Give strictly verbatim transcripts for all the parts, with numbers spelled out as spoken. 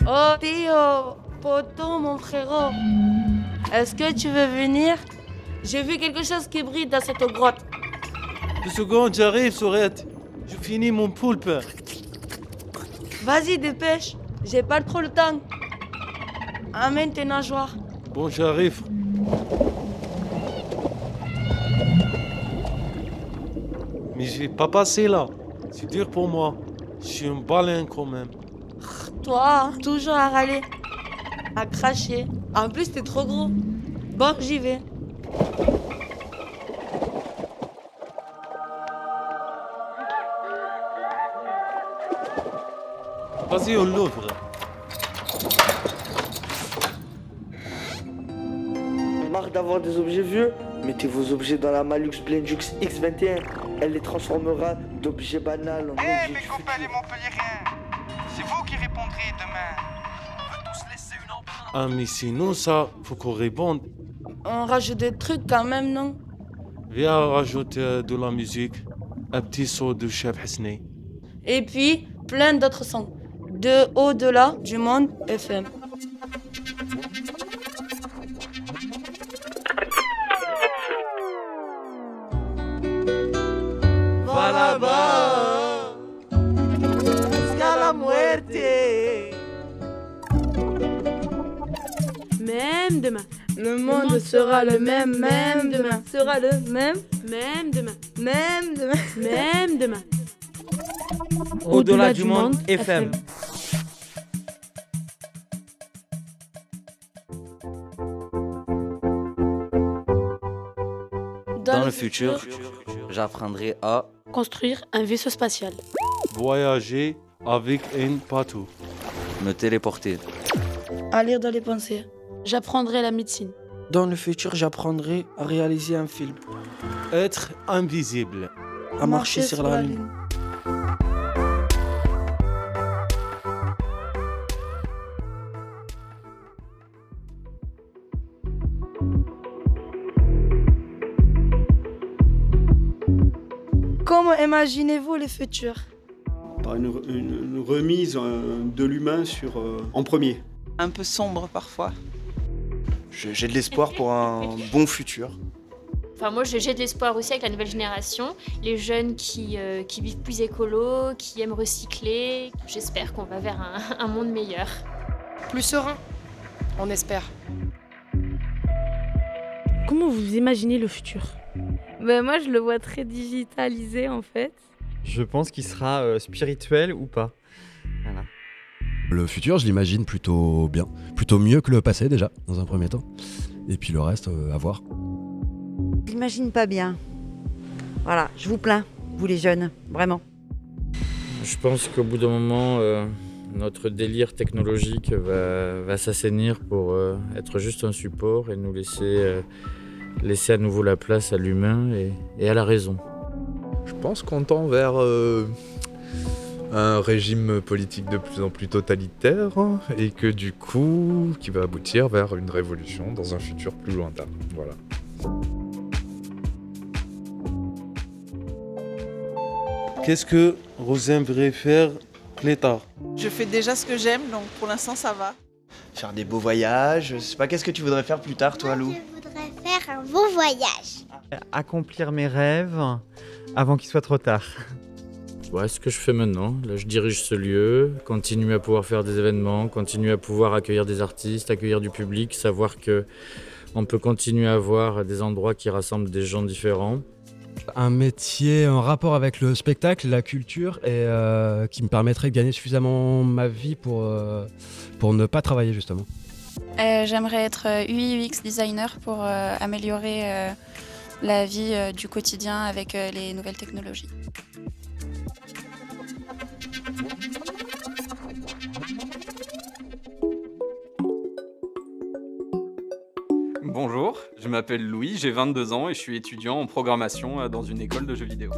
Oh, Théo, poto, mon frérot. Est-ce que tu veux venir? J'ai vu quelque chose qui brille dans cette grotte. Deux secondes, j'arrive, Sorette. Je finis mon poulpe. Vas-y, dépêche. J'ai pas trop le temps. Amène tes nageoires. Bon, j'arrive. Mais je vais pas passer là. C'est dur pour moi. Je suis un baleine quand même. Toi, toujours à râler, à cracher. En plus, t'es trop gros. Bon, j'y vais. Vas-y, on l'ouvre. Marre d'avoir des objets vieux? Mettez vos objets dans la Malux Blendux X vingt et un. Elle les transformera d'objets banals en Eh, objets mes du copains les futur. Montpelliérains, c'est vous qui répondrez demain. On veut tous laisser une empreinte. Ah, mais sinon, ça, faut qu'on réponde. On rajoute des trucs quand même, non? Viens rajouter euh, de la musique. Un petit saut de Chef Hasni. Et puis, plein d'autres sons. De au-delà du monde F M. Va là-bas, jusqu'à la muerte. Même demain. Le monde sera le même, même demain. Sera le même. Même demain. Même demain. Même demain. Au-delà du monde, F M. Dans, Dans le futur, j'apprendrai à Construire un vaisseau spatial. Voyager avec un bateau. me téléporter. à lire dans les pensées. J'apprendrai la médecine. Dans le futur, j'apprendrai à réaliser un film, Être invisible. à marcher sur la lune. Comment imaginez-vous le futur? Par une, une- une remise euh, de l'humain sur, euh, en premier. Un peu sombre parfois. Je- J'ai de l'espoir pour un bon futur. Enfin, moi, j'ai j'ai de l'espoir aussi avec la nouvelle génération, les jeunes qui, euh, qui vivent plus écolo, qui aiment recycler. J'espère qu'on va vers un, un monde meilleur. Plus serein, on espère. Comment vous imaginez le futur? Ben moi, je le vois très digitalisé en fait. Je pense qu'il sera euh, spirituel ou pas. Voilà. Le futur, je l'imagine plutôt bien. Plutôt mieux que le passé déjà, dans un premier temps. Et puis le reste, euh, à voir. Je l'imagine pas bien. Voilà, je vous plains, vous les jeunes, vraiment. Je pense qu'au bout d'un moment, euh, notre délire technologique va, va s'assainir pour euh, être juste un support et nous laisser, euh, laisser à nouveau la place à l'humain et, et à la raison. Je pense qu'on tend vers euh, un régime politique de plus en plus totalitaire et que du coup, qui va aboutir vers une révolution dans un futur plus lointain. Voilà. Qu'est-ce que vous aimeriez faire plus tard? Je fais déjà ce que j'aime, donc pour l'instant ça va. Faire des beaux voyages, je sais pas, qu'est-ce que tu voudrais faire plus tard toi Lou? Je voudrais faire un beau voyage. Accomplir mes rêves avant qu'il soit trop tard. Ouais, ce que je fais maintenant, là je dirige ce lieu, continuer à pouvoir faire des événements, continuer à pouvoir accueillir des artistes, accueillir du public, savoir que on peut continuer à avoir des endroits qui rassemblent des gens différents. Un métier en rapport avec le spectacle, la culture, et euh, qui me permettrait de gagner suffisamment ma vie pour, euh, pour ne pas travailler justement. Euh, J'aimerais être U I U X designer pour euh, améliorer euh, la vie euh, du quotidien avec euh, les nouvelles technologies. Bonjour, je m'appelle Louis, j'ai vingt-deux ans et je suis étudiant en programmation dans une école de jeux vidéo.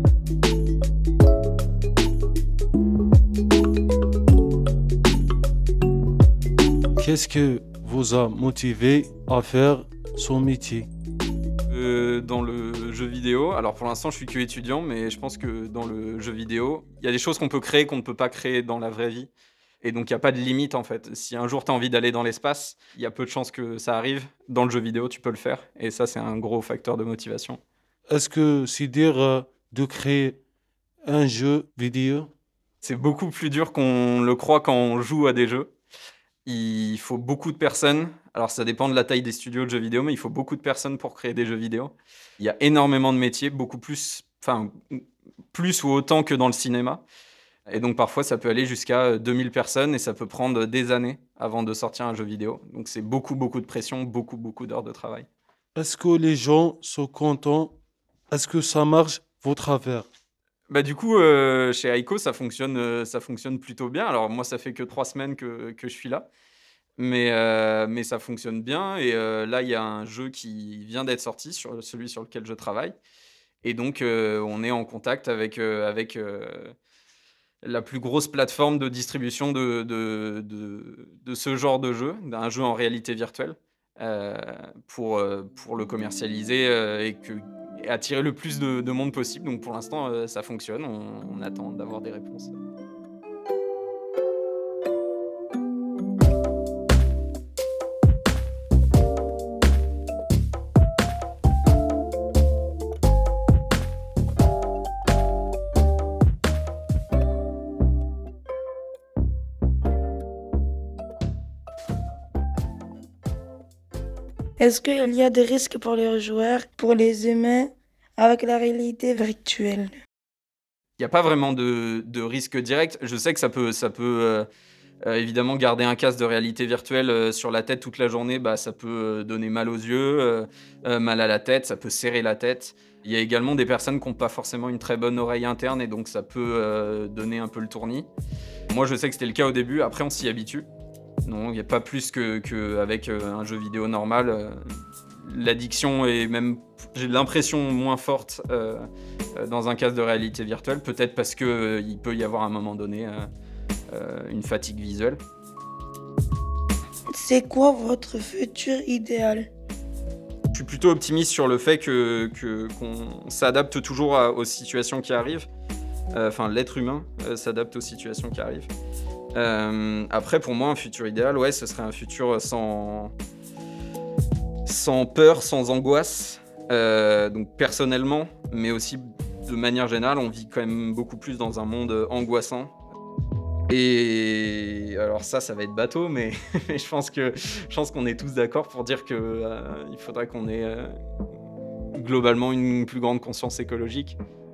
Qu'est-ce que vous a motivé à faire ce métier? Euh, dans le jeu vidéo, alors pour l'instant je suis que étudiant, mais je pense que dans le jeu vidéo, il y a des choses qu'on peut créer qu'on ne peut pas créer dans la vraie vie. Et donc, il n'y a pas de limite, en fait. Si un jour, tu as envie d'aller dans l'espace, il y a peu de chances que ça arrive. Dans le jeu vidéo, tu peux le faire. Et ça, c'est un gros facteur de motivation. Est-ce que c'est dire euh, de créer un jeu vidéo? C'est beaucoup plus dur qu'on le croit quand on joue à des jeux. Il faut beaucoup de personnes. Alors, ça dépend de la taille des studios de jeux vidéo, mais il faut beaucoup de personnes pour créer des jeux vidéo. Il y a énormément de métiers, beaucoup plus, enfin, plus ou autant que dans le cinéma. Et donc, parfois, ça peut aller jusqu'à deux mille personnes et ça peut prendre des années avant de sortir un jeu vidéo. Donc, c'est beaucoup, beaucoup de pression, beaucoup, beaucoup d'heures de travail. Est-ce que les gens sont contents? Est-ce que ça marche, votre affaire? Bah, du coup, euh, chez Aiko, ça fonctionne, euh, ça fonctionne plutôt bien. Alors, moi, ça fait que trois semaines que, que je suis là. Mais, euh, mais ça fonctionne bien. Et euh, là, il y a un jeu qui vient d'être sorti, sur celui sur lequel je travaille. Et donc, euh, on est en contact avec... Euh, avec euh, la plus grosse plateforme de distribution de, de, de, de ce genre de jeu, d'un jeu en réalité virtuelle, euh, pour, euh, pour le commercialiser euh, et, que, et attirer le plus de, de monde possible. Donc pour l'instant, euh, ça fonctionne, on, on attend d'avoir des réponses. Est-ce qu'il y a des risques pour les joueurs, pour les humains, avec la réalité virtuelle? Il n'y a pas vraiment de, de risque direct. Je sais que ça peut, ça peut euh, euh, évidemment garder un casque de réalité virtuelle euh, sur la tête toute la journée, bah, ça peut euh, donner mal aux yeux, euh, euh, mal à la tête, ça peut serrer la tête. Il y a également des personnes qui n'ont pas forcément une très bonne oreille interne et donc ça peut euh, donner un peu le tournis. Moi, je sais que c'était le cas au début, après on s'y habitue. Non, il n'y a pas plus qu'avec que avec, euh, un jeu vidéo normal. Euh, L'addiction est même, j'ai l'impression, moins forte euh, euh, dans un casque de réalité virtuelle. Peut-être parce qu'il euh, peut y avoir à un moment donné euh, euh, une fatigue visuelle. C'est quoi votre futur idéal? Je suis plutôt optimiste sur le fait que, que, qu'on s'adapte toujours à, aux situations qui arrivent. Enfin, euh, l'être humain euh, s'adapte aux situations qui arrivent. Euh, après, pour moi, un futur idéal, ouais, ce serait un futur sans, sans peur, sans angoisse. Euh, donc personnellement, mais aussi de manière générale, on vit quand même beaucoup plus dans un monde angoissant. Et alors ça, ça va être bateau, mais, mais je pense que je pense qu'on est tous d'accord pour dire que euh, il faudrait qu'on ait euh, globalement une plus grande conscience écologique.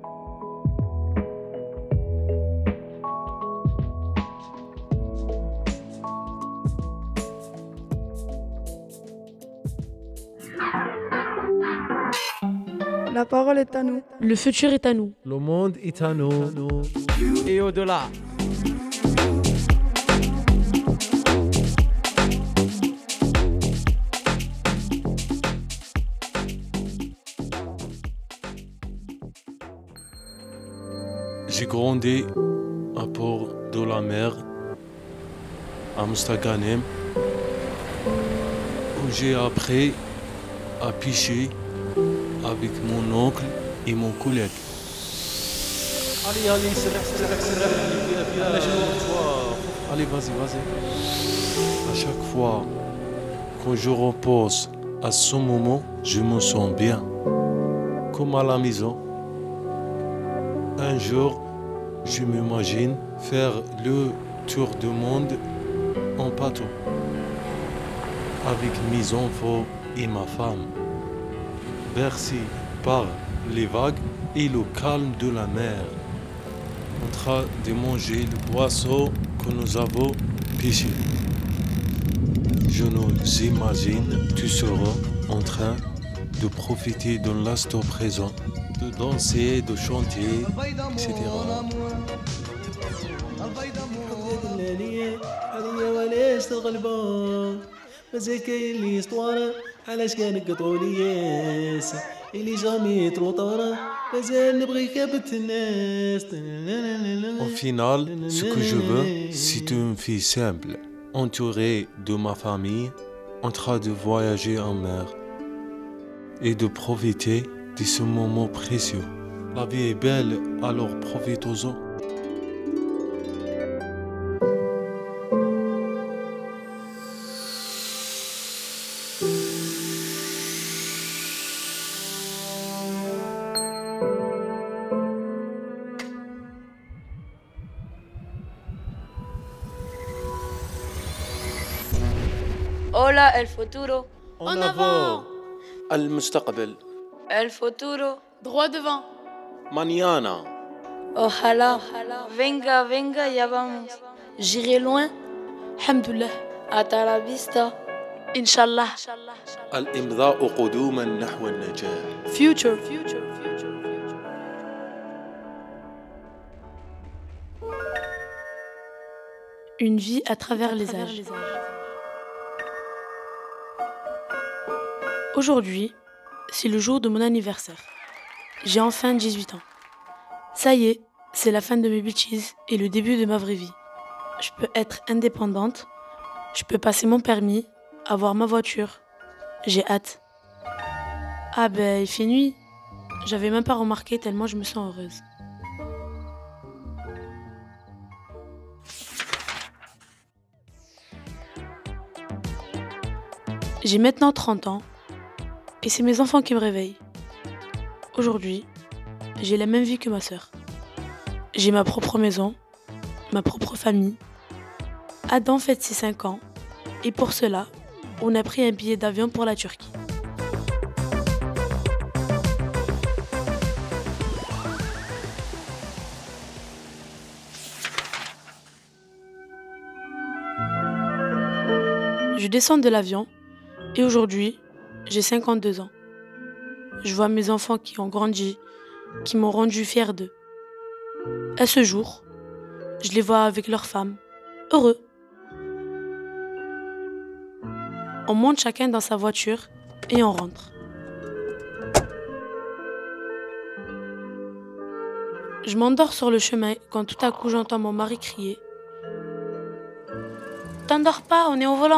La parole est à nous. Le futur est à nous. Le monde est à nous. Et au-delà. J'ai grandi à Port de la Mer, à Mostaganem, où j'ai appris à pêcher avec mon oncle et mon collègue. Allez, allez, c'est là, c'est là, c'est là, allez, vas-y, vas-y. À chaque fois, quand je repose à ce moment, je me sens bien, comme à la maison. Un jour, je m'imagine faire le tour du monde en bateau, avec mes enfants et ma femme, bercé par les vagues et le calme de la mer, en train de manger le poisson que nous avons pêché. Je nous imagine tous serons en train de profiter de l'instant présent, de danser, de chanter, et cetera. Au final, ce que je veux, c'est une vie simple, entourée de ma famille, en train de voyager en mer et de profiter de ce moment précieux. La vie est belle, alors profitons-en. Hola, el futuro. En avant. المستقبل. El futuro. Droit devant. Mañana. Ojalá. Venga, venga, ya vamos. J'irai loin. Alhamdoulilah. Hasta la vista. Inch'Allah. الإمضاء قدوما نحو النجاح. Future. Une vie à travers les âges. Aujourd'hui, c'est le jour de mon anniversaire. J'ai enfin dix-huit ans. Ça y est, c'est la fin de mes bêtises et le début de ma vraie vie. Je peux être indépendante, je peux passer mon permis, avoir ma voiture. J'ai hâte. Ah ben, il fait nuit. J'avais même pas remarqué tellement je me sens heureuse. J'ai maintenant trente ans et c'est mes enfants qui me réveillent. Aujourd'hui, j'ai la même vie que ma sœur. J'ai ma propre maison, ma propre famille. Adam fête ses cinq ans et pour cela, on a pris un billet d'avion pour la Turquie. Je descends de l'avion et aujourd'hui, j'ai cinquante-deux ans. Je vois mes enfants qui ont grandi, qui m'ont rendu fière d'eux. À ce jour, je les vois avec leurs femmes, heureux. On monte chacun dans sa voiture et on rentre. Je m'endors sur le chemin quand tout à coup j'entends mon mari crier. « T'endors pas, on est au volant !»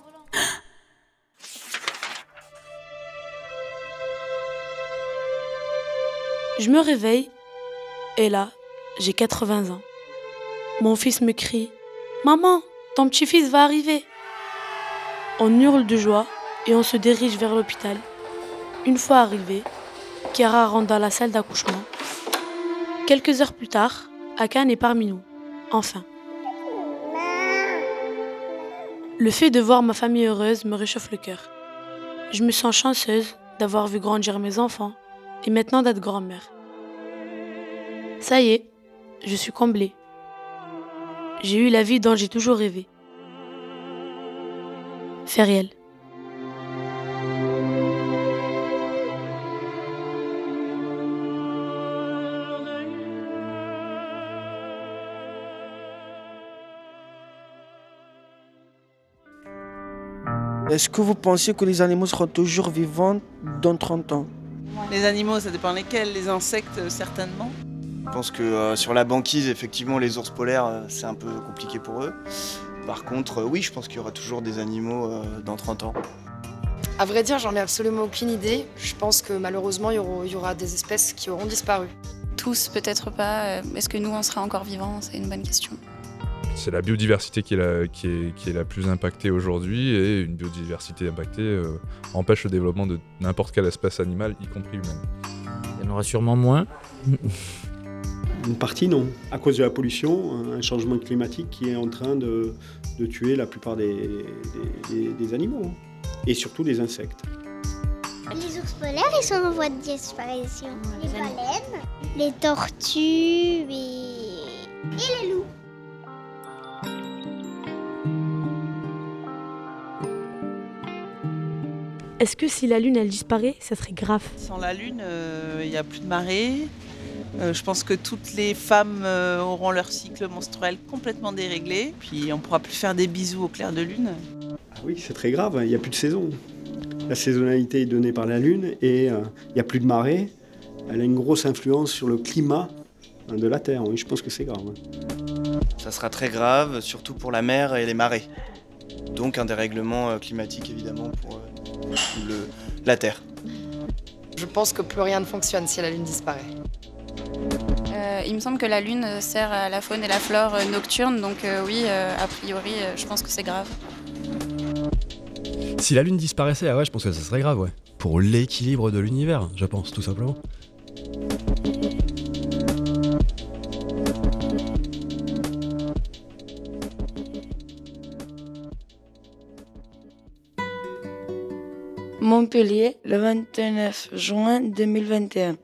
Je me réveille et là, j'ai quatre-vingts ans. Mon fils me crie « Maman, ton petit-fils va arriver !» On hurle de joie et on se dirige vers l'hôpital. Une fois arrivé, Chiara rentre dans la salle d'accouchement. Quelques heures plus tard, Akan est parmi nous. Enfin. Le fait de voir ma famille heureuse me réchauffe le cœur. Je me sens chanceuse d'avoir vu grandir mes enfants et maintenant d'être grand-mère. Ça y est, je suis comblée. J'ai eu la vie dont j'ai toujours rêvé. Feriel. Est-ce que vous pensez que les animaux seront toujours vivants dans trente ans? Les animaux, ça dépend lesquels. Les insectes, euh, certainement. Je pense que euh, sur la banquise, effectivement, les ours polaires, euh, c'est un peu compliqué pour eux. Par contre, euh, oui, je pense qu'il y aura toujours des animaux euh, dans trente ans. À vrai dire, j'en ai absolument aucune idée. Je pense que malheureusement, il y aura, il y aura des espèces qui auront disparu. Tous, peut-être pas. Est-ce que nous, on sera encore vivants? C'est une bonne question. C'est la biodiversité qui est la, qui est, qui est la plus impactée aujourd'hui, et une biodiversité impactée euh, empêche le développement de n'importe quelle espèce animale, y compris humaine. Il y en aura sûrement moins. Une partie, non. À cause de la pollution, un changement climatique qui est en train de, de tuer la plupart des, des, des, des animaux, et surtout des insectes. Les ours polaires, ils sont en voie de disparition. Les baleines, les tortues et, et les loups. Est-ce que si la Lune, elle disparaît, ça serait grave? Sans la Lune, il euh, n'y a plus de marée. Euh, je pense que toutes les femmes euh, auront leur cycle menstruel complètement déréglé. Puis on ne pourra plus faire des bisous au clair de lune. Ah oui, c'est très grave, il n'y a plus de saison. La saisonnalité est donnée par la Lune et il euh, n'y a plus de marée. Elle a une grosse influence sur le climat de la Terre. Oui, je pense que c'est grave. Ça sera très grave, surtout pour la mer et les marées. Donc un dérèglement climatique, évidemment, pour euh, le, la Terre. Je pense que plus rien ne fonctionne si la Lune disparaît. Euh, il me semble que la Lune sert à la faune et la flore nocturne, donc euh, oui, euh, a priori, euh, je pense que c'est grave. Si la Lune disparaissait, ah ouais, je pense que ça serait grave, ouais. Pour l'équilibre de l'univers, je pense, tout simplement. Montpellier, le vingt-neuf juin deux mille vingt et un.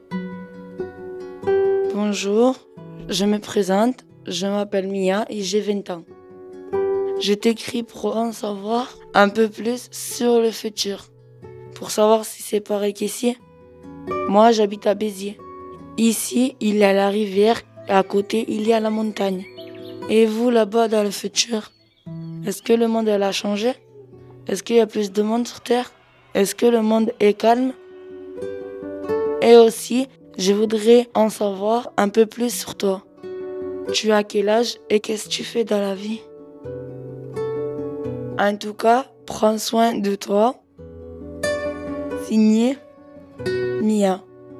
Bonjour, je me présente, je m'appelle Mia et j'ai vingt ans. Je t'écris pour en savoir un peu plus sur le futur. Pour savoir si c'est pareil qu'ici. Moi, j'habite à Béziers. Ici, il y a la rivière et à côté, il y a la montagne. Et vous, là-bas, dans le futur, est-ce que le monde elle a changé? Est-ce qu'il y a plus de monde sur Terre? Est-ce que le monde est calme? Et aussi, je voudrais en savoir un peu plus sur toi. Tu as quel âge et qu'est-ce que tu fais dans la vie? En tout cas, prends soin de toi. Signé Mia.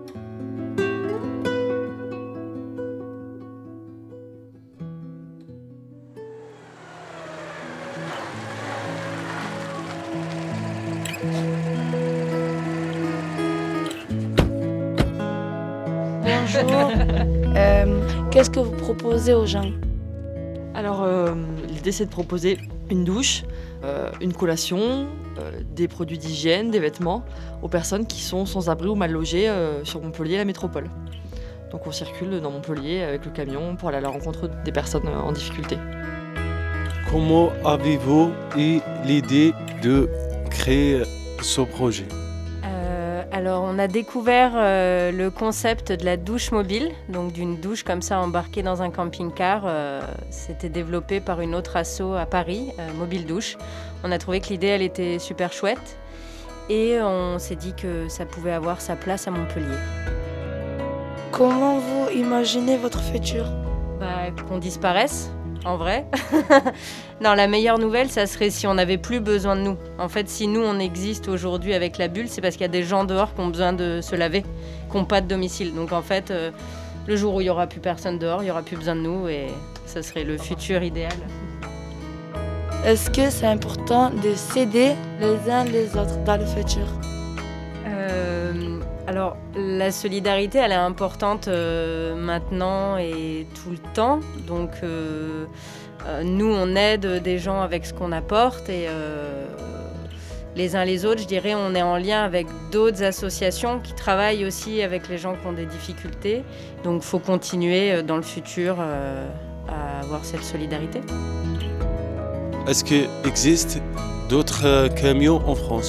Bonjour. Euh, Qu'est-ce que vous proposez aux gens? Alors, euh, l'idée, c'est de proposer une douche, euh, une collation, euh, des produits d'hygiène, des vêtements aux personnes qui sont sans abri ou mal logées euh, sur Montpellier et la métropole. Donc, on circule dans Montpellier avec le camion pour aller à la rencontre des personnes en difficulté. Comment avez-vous eu l'idée de créer ce projet? Alors, on a découvert euh, le concept de la douche mobile, donc d'une douche comme ça embarquée dans un camping-car. Euh, C'était développé par une autre asso à Paris, euh, Mobile Douche. On a trouvé que l'idée, elle était super chouette et on s'est dit que ça pouvait avoir sa place à Montpellier. Comment vous imaginez votre futur? Bah, qu'on disparaisse, en vrai. Non, la meilleure nouvelle, ça serait si on n'avait plus besoin de nous. En fait, si nous, on existe aujourd'hui avec la bulle, c'est parce qu'il y a des gens dehors qui ont besoin de se laver, qui n'ont pas de domicile. Donc en fait, euh, le jour où il n'y aura plus personne dehors, il n'y aura plus besoin de nous et ça serait le futur idéal. Est-ce que c'est important de s'aider les uns les autres dans le futur? Euh, alors, la solidarité, elle est importante euh, maintenant et tout le temps. Donc, euh, euh, nous, on aide des gens avec ce qu'on apporte et euh, les uns les autres, je dirais, on est en lien avec d'autres associations qui travaillent aussi avec les gens qui ont des difficultés. Donc, il faut continuer dans le futur euh, à avoir cette solidarité. Est-ce qu'il existe d'autres euh, camions en France?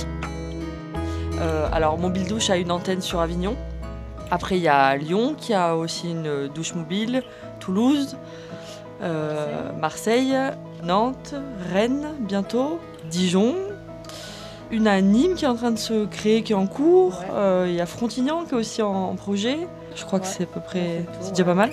Euh, alors, Mobile Douche a une antenne sur Avignon. Après, il y a Lyon qui a aussi une douche mobile, Toulouse, euh, Marseille, Nantes, Rennes bientôt, Dijon. Une à Nîmes qui est en train de se créer, qui est en cours. Ouais. Euh, il y a Frontignan qui est aussi en, en projet. Je crois ouais. que c'est à peu près, c'est déjà pas mal.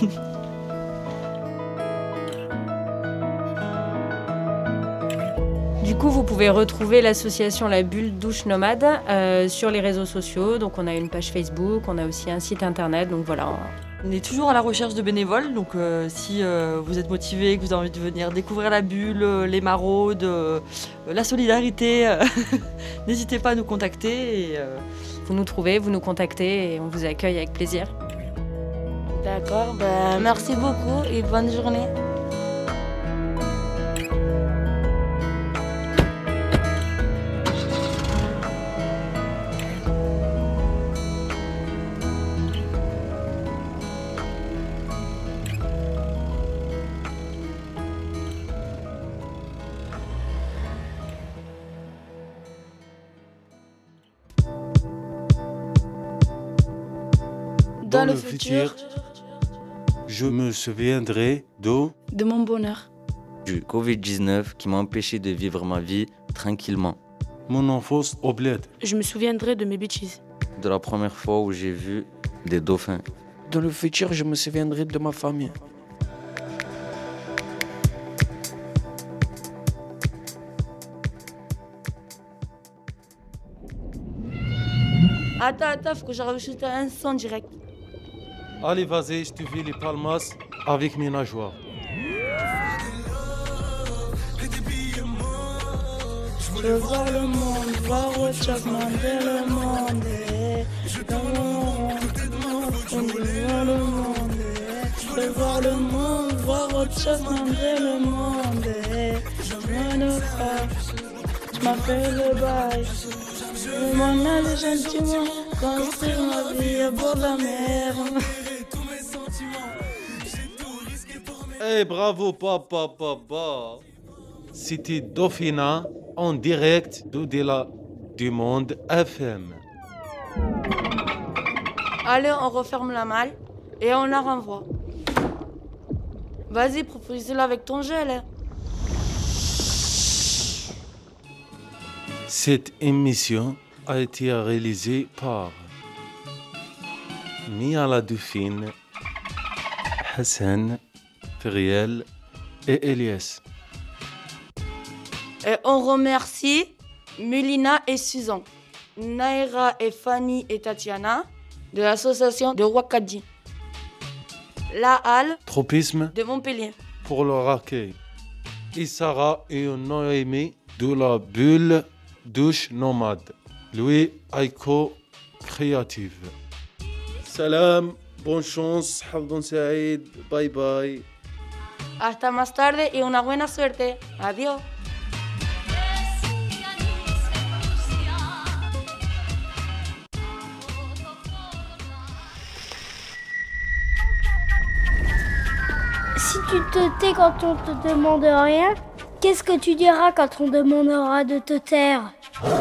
Du coup, vous pouvez retrouver l'association La Bulle Douche Nomade euh, sur les réseaux sociaux. Donc, on a une page Facebook, on a aussi un site internet. Donc voilà. On est toujours à la recherche de bénévoles. Donc, euh, si euh, vous êtes motivé, que vous avez envie de venir découvrir la bulle, euh, les maraudes, euh, la solidarité, euh, n'hésitez pas à nous contacter. Et, euh... Vous nous trouvez, vous nous contactez et on vous accueille avec plaisir. D'accord. Ben, merci beaucoup et bonne journée. Dans, Dans le futur, je me souviendrai de... de mon bonheur. Du covid dix-neuf qui m'a empêché de vivre ma vie tranquillement. Mon enfance au bled. Je me souviendrai de mes bêtises. De la première fois où j'ai vu des dauphins. Dans le futur, je me souviendrai de ma famille. Attends, attends, faut que j'enregistre un son direct. Allez, vas-y, je te fais les palmas avec mes nageoires. Je veux voir le monde, voir autre chose, demander le monde. Je veux voir le monde, je veux voir le monde, voir autre chose, demander le monde. Je me frappe, je m'appelle le bail. Je m'en allais gentiment construire ma vie au bord de la mer. Eh bravo papa papa. C'était Dauphina en direct d'au-delà du monde F M. Allez, on referme la malle et on la renvoie. Vas-y, propose-le avec ton gel. Hein. Cette émission a été réalisée par Mia la Dauphine, Hassan, Feriel et Elias. Et on remercie Mulina et Suzanne, Naira et Fanny et Tatiana de l'association de Wakadji, La Halle Tropisme de Montpellier, pour le accueil. Et Sarah et Noémie de la bulle douche nomade. Louis Aiko Créative. Salam, bonne chance, Hafdon Saïd, bye bye. Hasta más tarde y una buena suerte. Adiós. Si tu te tais quand on te demande rien, qu'est-ce que tu diras quand on demandera de te taire ?